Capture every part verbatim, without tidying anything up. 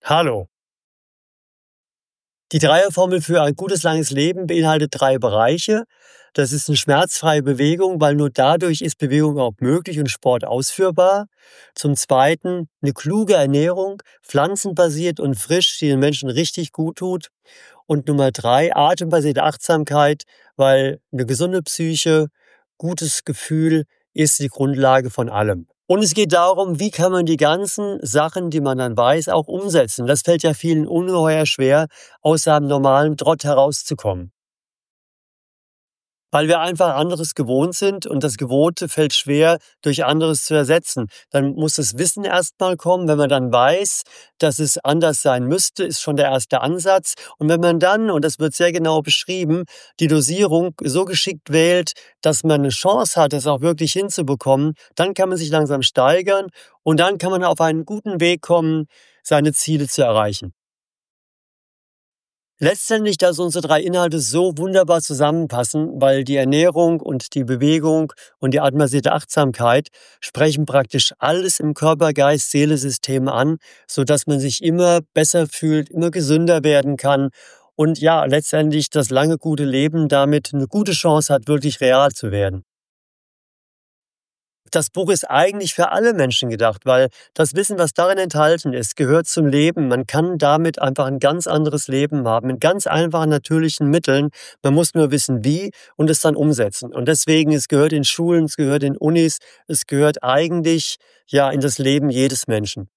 Hallo. Die Dreierformel für ein gutes, langes Leben beinhaltet drei Bereiche. Das ist eine schmerzfreie Bewegung, weil nur dadurch ist Bewegung überhaupt möglich und Sport ausführbar. Zum Zweiten eine kluge Ernährung, pflanzenbasiert und frisch, die den Menschen richtig gut tut. Und Nummer drei, atembasierte Achtsamkeit, weil eine gesunde Psyche, gutes Gefühl ist die Grundlage von allem. Und es geht darum, wie kann man die ganzen Sachen, die man dann weiß, auch umsetzen. Das fällt ja vielen ungeheuer schwer, aus seinem normalen Trott herauszukommen. Weil wir einfach anderes gewohnt sind und das Gewohnte fällt schwer, durch anderes zu ersetzen. Dann muss das Wissen erst mal kommen. Wenn man dann weiß, dass es anders sein müsste, ist schon der erste Ansatz. Und wenn man dann, und das wird sehr genau beschrieben, die Dosierung so geschickt wählt, dass man eine Chance hat, das auch wirklich hinzubekommen, dann kann man sich langsam steigern und dann kann man auf einen guten Weg kommen, seine Ziele zu erreichen. Letztendlich, dass unsere drei Inhalte so wunderbar zusammenpassen, weil die Ernährung und die Bewegung und die atembasierte Achtsamkeit sprechen praktisch alles im Körper, Geist, Seele, System an, sodass man sich immer besser fühlt, immer gesünder werden kann und ja, letztendlich das lange gute Leben damit eine gute Chance hat, wirklich real zu werden. Das Buch ist eigentlich für alle Menschen gedacht, weil das Wissen, was darin enthalten ist, gehört zum Leben. Man kann damit einfach ein ganz anderes Leben haben, mit ganz einfachen, natürlichen Mitteln. Man muss nur wissen, wie und es dann umsetzen. Und deswegen, es gehört in Schulen, es gehört in Unis, es gehört eigentlich ja in das Leben jedes Menschen.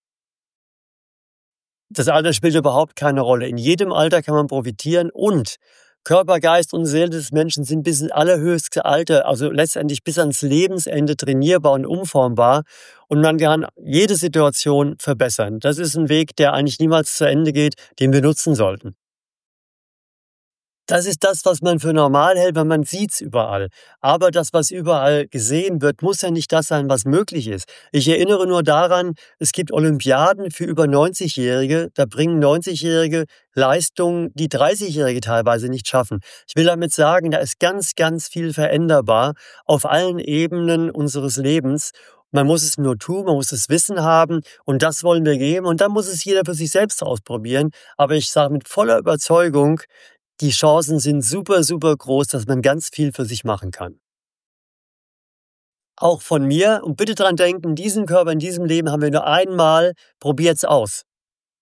Das Alter spielt überhaupt keine Rolle. In jedem Alter kann man profitieren und Körper, Geist und Seele des Menschen sind bis ins allerhöchste Alter, also letztendlich bis ans Lebensende trainierbar und umformbar und man kann jede Situation verbessern. Das ist ein Weg, der eigentlich niemals zu Ende geht, den wir nutzen sollten. Das ist das, was man für normal hält, weil man sieht's überall. Aber das, was überall gesehen wird, muss ja nicht das sein, was möglich ist. Ich erinnere nur daran, es gibt Olympiaden für über neunzigjährige, da bringen neunzigjährige Leistungen, die dreißigjährige teilweise nicht schaffen. Ich will damit sagen, da ist ganz, ganz viel veränderbar auf allen Ebenen unseres Lebens. Man muss es nur tun, man muss das Wissen haben und das wollen wir geben und dann muss es jeder für sich selbst ausprobieren. Aber ich sage mit voller Überzeugung, die Chancen sind super, super groß, dass man ganz viel für sich machen kann. Auch von mir und bitte dran denken, diesen Körper in diesem Leben haben wir nur einmal, probiert's aus.